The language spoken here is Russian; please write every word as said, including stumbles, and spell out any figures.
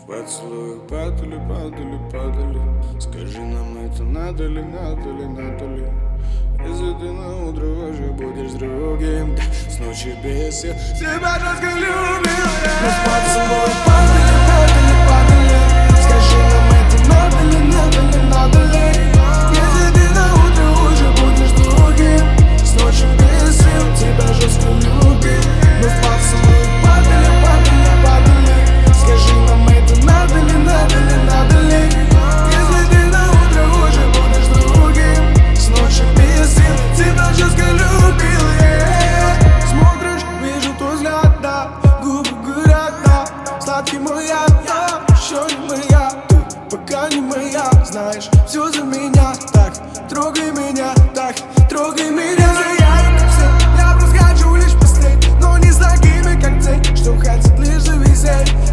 Поцелуи падали, падали, падали. Скажи нам, это надо ли, надо ли, надо ли? Если ты на утро уже будешь с другим, да, с ночи без сил тебя жестко любил я. Но поцелуи падали, падали, падали. Скажи нам, это надо ли, надо ли, надо ли? Если ты на утро уже будешь с другим, с ночи без сил тебя жестко любил. Но поцелуи падали, падали, падали. Скажи нам, это надо ли, надо ли, надо ли? Если ты на утро уже будешь с другим, с ночи без сил тебя жестко любил, yeah. Смотришь, вижу твой взгляд, да, губы говорят, да. Сладкий мой яд, да, еще не моя, ты пока не моя. Знаешь, все за меня, так, трогай меня, так, трогай меня. Я как все, я просто хочу лишь посмотреть, но не с такими, как ты, что хотят лишь зависеть.